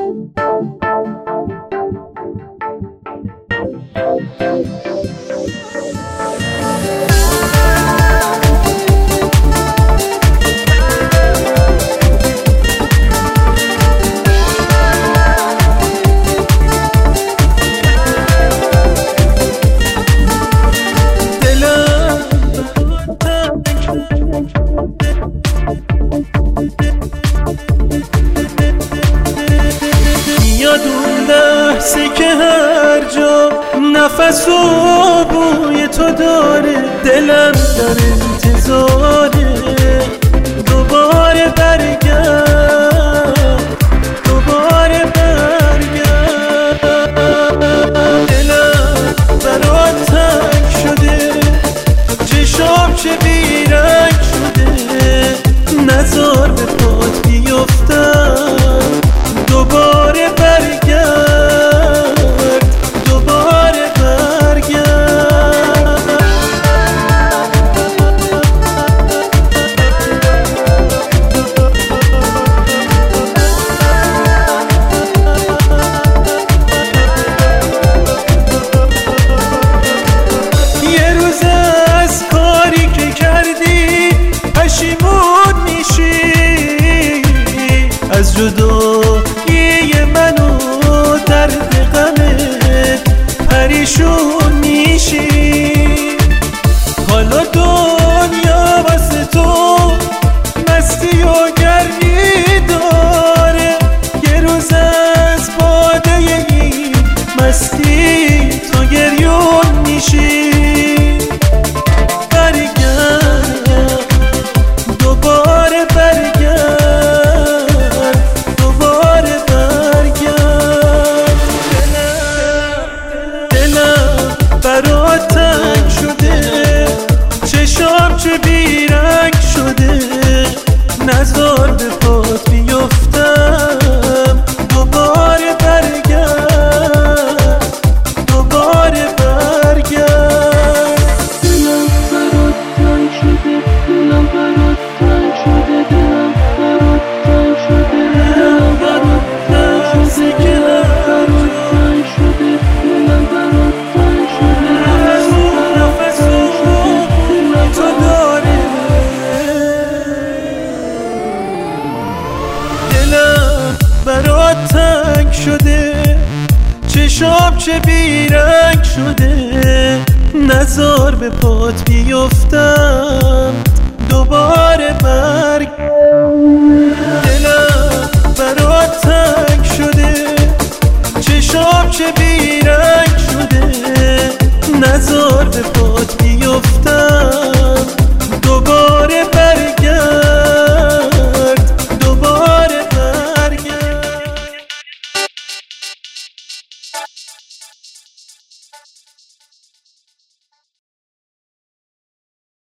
یاد اون لحظه که هر جا نفس و بوی تو داره، دلم در انتظاره دوباره برگرد، دوباره برگرد. دلم برات تنگ شده، چشام چه بیرنگ شده، نذار به پات بیفتم، دوباره برگرد، دوباره برگرد. یه روز از کاری که کردی پشیمون میشی، از جدایی من و درد غمت پریشون میشی. حالا دنیا واسه تو مستی و گرمی داره، یه روز از باده این مستی تو گریون میشی. برگرد، دوباره برگرد، دوباره برگرد. دلم برات تنگ شده، چشام چه بیرنگ شده، نذار به پات بیفتم، دوباره برگرد، دوباره برگرد. دلم برات تنگ شده، دلم برات تنگ شده، دلم برات تنگ شده، دلم برات تنگ شده، دلم برات تنگ شده، دلم برات تنگ شده، نفس و تو داره. دلم برات تنگ شده، چشام چه بیرنگ شده، نذار به پات بیفتم، دوباره برگ. دلم برات تنگ شده، چشام چه بیرنگ شده، نذار به پات بیفتم،